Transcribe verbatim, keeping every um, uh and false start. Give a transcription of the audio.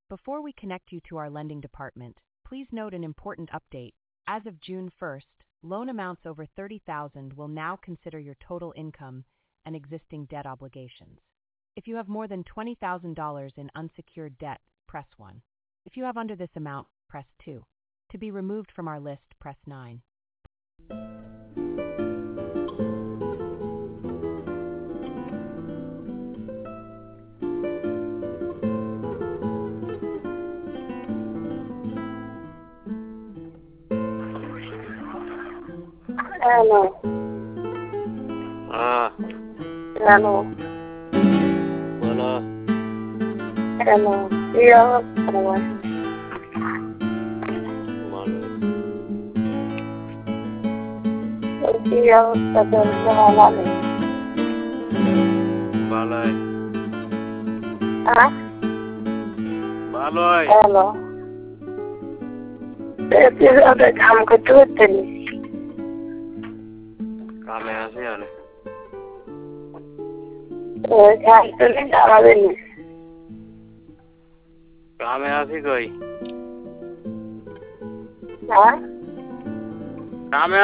Before we connect you to our lending department, please note an important update. As of June first, loan amounts over thirty thousand dollars will now consider your total income and existing debt obligations. If you have more than twenty thousand dollars in unsecured debt, press one. If you have under this amount, press two. To be removed from our list, press nine. Hello. Ah, Hello. bola, Hello. Iya, teman. malu, Iya, teman halal. balai, Ah, balai. hello. Itu ada kamu ketut ni. Kami asih ane. Eh, saya tu ni dah ada ni. Kami asih koi. Ah, Kami